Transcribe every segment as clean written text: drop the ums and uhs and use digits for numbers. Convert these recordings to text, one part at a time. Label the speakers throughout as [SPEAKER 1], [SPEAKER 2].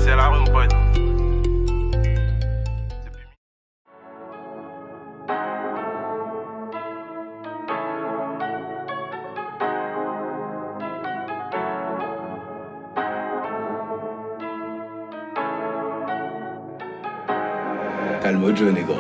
[SPEAKER 1] c'est la rue, mon pote.
[SPEAKER 2] Calme-toi, négro.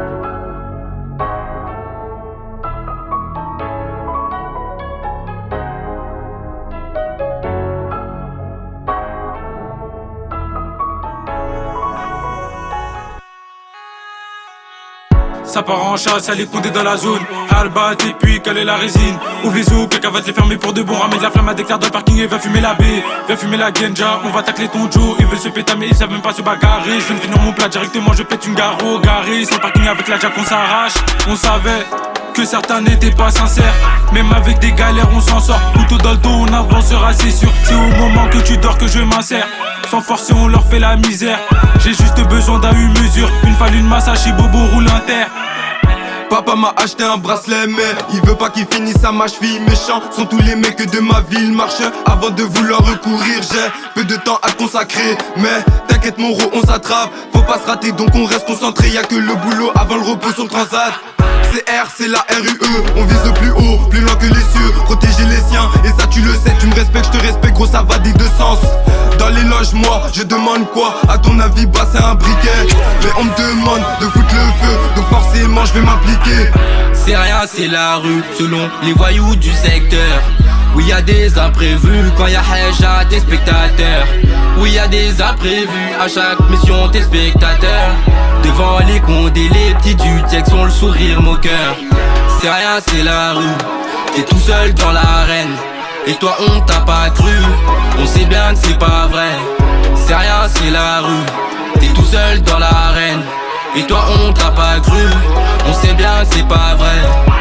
[SPEAKER 3] Ça part en chasse, elle est condée dans la zone. Elle bat et puis quelle est la résine. Ouvre les yeux, quelqu'un va te les fermer pour de bon. Ramène de la flamme à Declar dans le parking et va fumer la baie. Viens fumer la Genja, on va tacler ton Joe. Ils veulent se péter mais ils savent même pas se bagarrer. Je viens de finir mon plat directement, je pète une garo. Garé sur le parking avec la jack on s'arrache. On savait que certains n'étaient pas sincères. Même avec des galères on s'en sort. Couteau dans le dos on avancera c'est sûr. C'est au moment que tu dors que je m'insère. Sans forcer on leur fait la misère. J'ai juste besoin d'un mesure. Une falle, une massage, Bobo roule inter.
[SPEAKER 4] Papa m'a acheté un bracelet mais il veut pas qu'il finisse à ma cheville. Méchant sont tous les mecs de ma ville. Marche avant de vouloir recourir. J'ai peu de temps à consacrer. Mais t'inquiète mon ro on s'attrape. Faut pas se rater donc on reste concentré. Y'a que le boulot avant le repos sur le transat. C'est R, c'est la RUE. On vise plus haut, plus loin que les cieux. Protéger les siens, et ça tu le sais. Tu me respectes, je te respecte, gros ça va des deux sens. Dans les loges, moi, je demande quoi? À ton avis, bah c'est un briquet. Mais on me demande de foutre le feu, donc forcément je vais m'impliquer.
[SPEAKER 5] C'est rien, c'est la rue, selon les voyous du secteur. Oui y'a des imprévus, quand y'a Haja t'es spectateurs. Oui y'a des imprévus, à chaque mission t'es spectateurs. Devant les condés, les petits du texte ont le sourire moqueur. C'est rien, c'est la rue, t'es tout seul dans l'arène. Et toi on t'a pas cru, on sait bien que c'est pas vrai. C'est rien, c'est la rue, t'es tout seul dans l'arène. Et toi on t'a pas cru, on sait bien que c'est pas vrai.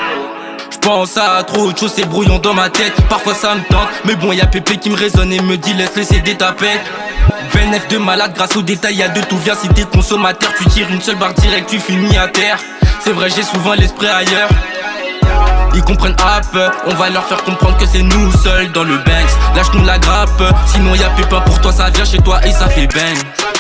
[SPEAKER 5] J'pense à trop de choses, c'est brouillon dans ma tête. Parfois ça me tente, mais bon y'a Pépé qui me résonne et me dit laisse laisser des tapettes. Ben F de malade, grâce aux détails y'a de tout. Viens si t'es consommateur, tu tires une seule barre direct, tu finis à terre. C'est vrai j'ai souvent l'esprit ailleurs. Ils comprennent à peu, on va leur faire comprendre que c'est nous seuls dans le Banks. Lâche-nous la grappe, sinon y'a Pépin pour toi, ça vient chez toi et ça fait bang.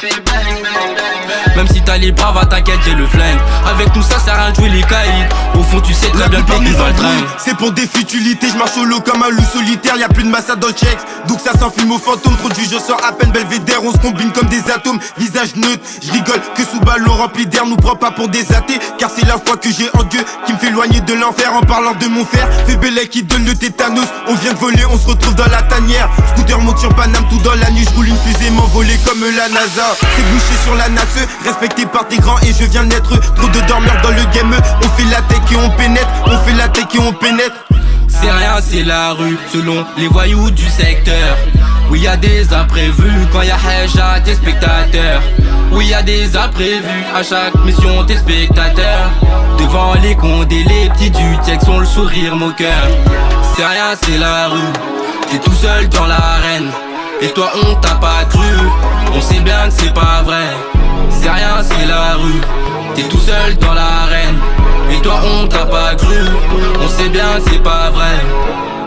[SPEAKER 5] Même si t'as les bras, va t'inquiète, j'ai le flingue. Avec nous ça sert à rien de jouer les caïds. Au fond tu sais très bien que nous va le train.
[SPEAKER 4] C'est pour des futilités, je marche solo comme un loup solitaire. Y'a plus de massa dans le check, donc ça s'enfume au fantôme. Trop de vues, je sors à peine belvédère. On se combine comme des atomes, visage neutre. Je rigole que sous ballon rempli d'air nous prend pas pour des athées. Car c'est la foi que j'ai en Dieu qui me fait éloigner de l'enfer. En parlant de mon frère, fait Bélé qui donne le tétanos. On vient de voler, on se retrouve dans la tanière. Scooter monte sur Paname tout dans la nuit. Je roule une fusée m'envoler comme la NASA. C'est bouché sur la nasse, respecté par tes grands et je viens de naître. Trop de dormeurs dans le game. On fait la tech et on pénètre. On fait la tech et on pénètre.
[SPEAKER 5] C'est rien, c'est la rue, selon les voyous du secteur. Oui y'a des imprévus, quand y'a Haja t'es spectateurs. Oui y'a des imprévus, à chaque mission t'es spectateurs. Devant les condés, les petits du texte ont le sourire moqueur. C'est rien, c'est la rue, t'es tout seul dans l'arène. Et toi on t'a pas cru, on sait bien que c'est pas vrai. C'est rien, c'est la rue, t'es tout seul dans l'arène. Et toi on t'a pas cru, on sait bien que c'est pas vrai.